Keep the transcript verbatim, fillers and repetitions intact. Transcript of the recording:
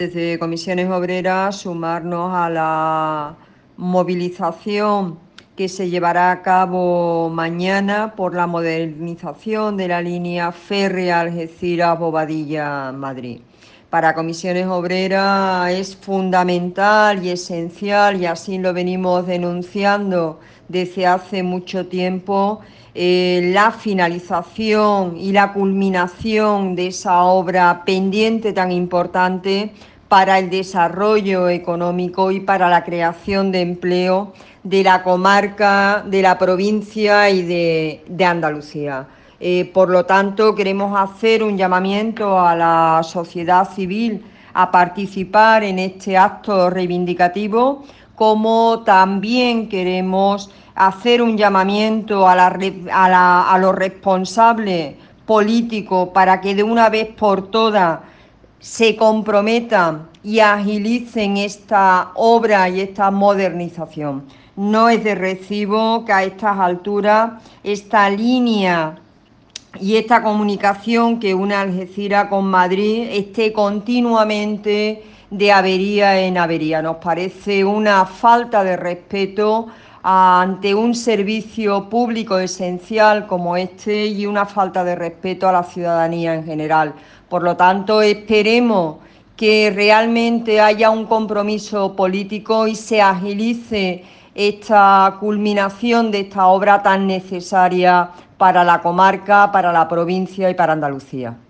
Desde Comisiones Obreras, sumarnos a la movilización que se llevará a cabo mañana por la modernización de la línea férrea Algeciras-Bobadilla-Madrid. Para Comisiones Obreras es fundamental y esencial, y así lo venimos denunciando desde hace mucho tiempo, eh, la finalización y la culminación de esa obra pendiente tan importante para el desarrollo económico y para la creación de empleo de la comarca, de la provincia y de, de Andalucía. Eh, por lo tanto, queremos hacer un llamamiento a la sociedad civil a participar en este acto reivindicativo, como también queremos hacer un llamamiento a, la, a, la, a los responsables políticos para que de una vez por todas se comprometan y agilicen esta obra y esta modernización. No es de recibo que a estas alturas esta línea y esta comunicación que une Algeciras con Madrid esté continuamente de avería en avería. Nos parece una falta de respeto ante un servicio público esencial como este y una falta de respeto a la ciudadanía en general. Por lo tanto, esperemos que realmente haya un compromiso político y se agilice esta culminación de esta obra tan necesaria para la comarca, para la provincia y para Andalucía.